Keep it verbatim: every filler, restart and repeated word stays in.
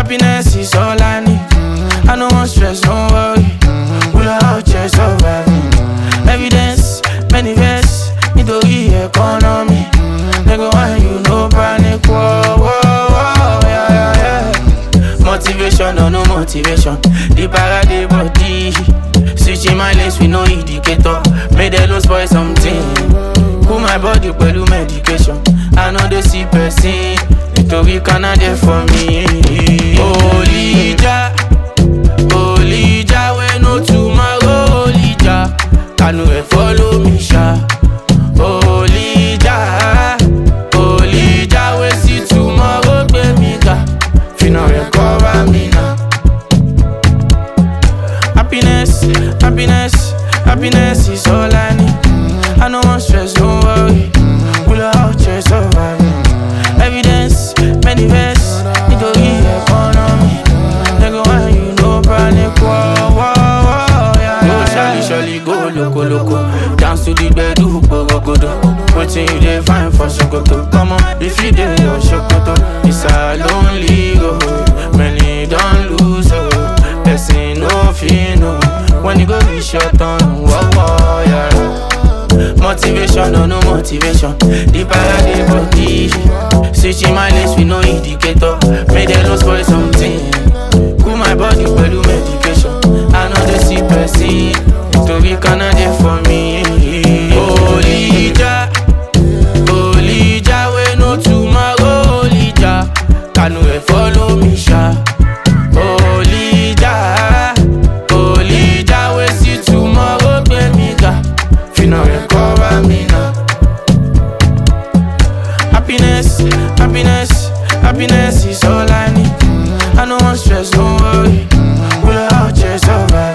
happiness is all I need. I no want stress, don't worry. Pull out chest surviving. Evidence, manifest, nítorí economy. Nigga, when you no panic, whoa, whoa, whoa, yeah, yeah, yeah. Motivation, no, no motivation. The parade body. Switching my lanes with no indicator. Made the low spoil something. Cool my body, pẹ̀lú medication. I know they see person. Nítorí Canada for me. Holy Jah, Holy Jah, we no tomorrow. Holy Jah, I know they follow me, sha. Holy Jah, Holy Jah, we see tomorrow, baby, ga. Finna recover me now. Happiness, happiness, happiness is all I need. I no want stress, don't worry. Pull out chest surviving. Evidence, manifest, nítorí economy. Nigga, when you no panic, whoa, whoa, whoa, yeah, go shally, shally, go loco, loco. Dance to the bed, do borogodo. Waiting you dey find for Sokoto. Come on, if you dey your Sokoto. It's a lonely road, many don't lose, oh. Person no feel no. When you go reach your turn, whoa, whoa, yeah. Motivation, no, no motivation. The parade body. Switching my lanes with no indicator. Made the low spoil something. Cool my body, pẹ̀lú medication. I know they see person. Nítorí Canada for me. Holy Jah, Holy Jah, we no tomorrow. Holy Jah, can you follow me, sha? Holy Jah, Holy Jah, we see tomorrow, baby, ga. Finna recover me now. Happiness, happiness, happiness is all I need. I no want stress, don't worry. Pull out chest survive.